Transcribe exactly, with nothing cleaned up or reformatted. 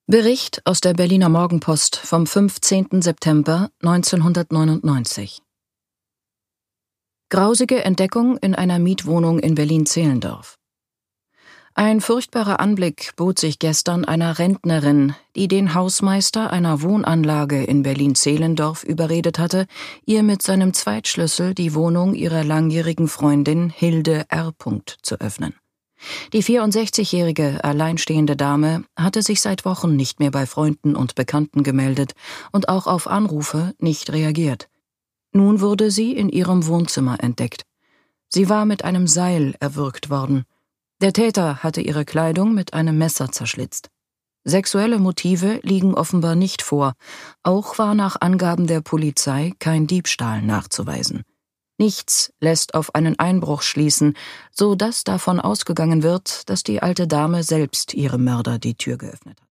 Bericht aus der Berliner Morgenpost vom fünfzehnten September neunzehnhundertneunundneunzig. Grausige Entdeckung in einer Mietwohnung in Berlin-Zehlendorf. Ein furchtbarer Anblick bot sich gestern einer Rentnerin, die den Hausmeister einer Wohnanlage in Berlin-Zehlendorf überredet hatte, ihr mit seinem Zweitschlüssel die Wohnung ihrer langjährigen Freundin Hilde R. zu öffnen. Die vierundsechzigjährige alleinstehende Dame hatte sich seit Wochen nicht mehr bei Freunden und Bekannten gemeldet und auch auf Anrufe nicht reagiert. Nun wurde sie in ihrem Wohnzimmer entdeckt. Sie war mit einem Seil erwürgt worden. Der Täter hatte ihre Kleidung mit einem Messer zerschlitzt. Sexuelle Motive liegen offenbar nicht vor. Auch war nach Angaben der Polizei kein Diebstahl nachzuweisen. Nichts lässt auf einen Einbruch schließen, so dass davon ausgegangen wird, dass die alte Dame selbst ihrem Mörder die Tür geöffnet hat.